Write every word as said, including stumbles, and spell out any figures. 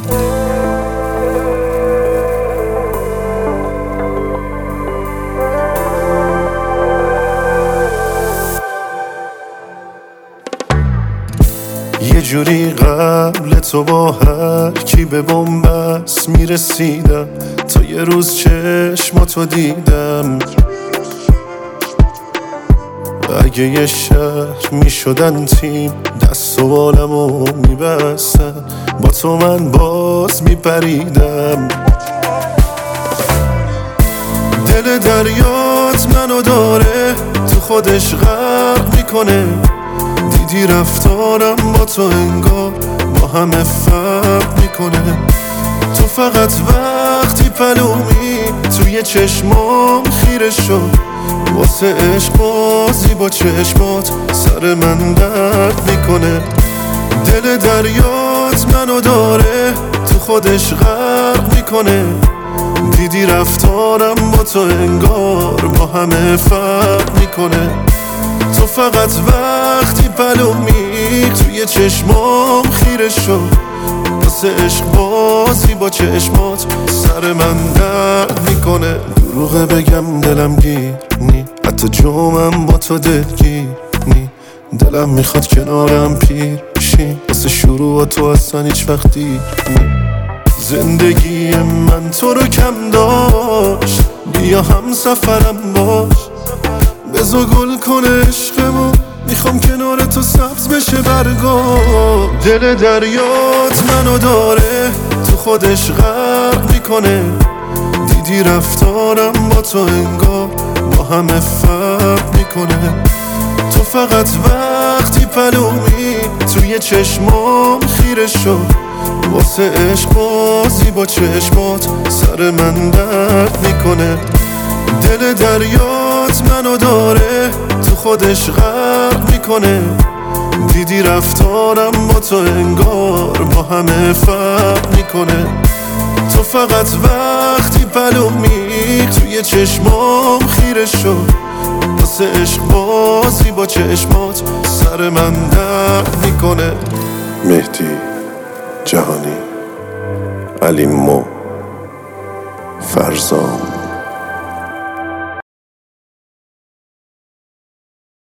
یه جوری قبل تو با هر کی به بنبست میرسیدم، تا یه روز چشماتو دیدم. اگه یه شهر میشدن تیم، دست و بالمو میبستن، با تو من باز میپریدم. دل دریات منو داره تو خودش غرق میکنه، دیدی رفتارم با تو انگار با همه فرق میکنه. تو فقط وقتی پلومی توی چشمام خیره شد، واسه عشق بازی با چشمات سر من درد میکنه. دل دریات منو داره تو خودش غرق میکنه، دیدی رفتارم با تو انگار با همه فرق میکنه. تو فقط وقتی پلومی توی چشمام خیره شد، واسه عشق بازی با چشمات سر من درد میکنه. دروغه بگم دلم گیر نی، حتی جومم با تو دلگیر نی. دلم میخواد کنارم پیر شی، واسه شروع تو اصلا هیچ وقتی نی. زندگی من تو رو کم داشت، بیا هم سفرم باش، بزا گل کنه عشقمو، میخوام کنار تو سبز بشه برگا. دل دریات منو داره تو خودش غرق میکنه، دیدی رفتارم با تو انگار با همه فرق میکنه. تو فقط وقتی پلومی توی چشمام خیره شد، واسه عشق بازی با چشمات سر من درد میکنه. دل دریات منو داره تو خودش غرق میکنه، دیدی رفتارم با تو انگار با همه فرق میکنه. تو فقط وقتی پلومی توی چشمام خیره شد، واسه عشق بازی با چشمات سر من درد میکنه. مهدی جهانی، علی مو، فرزام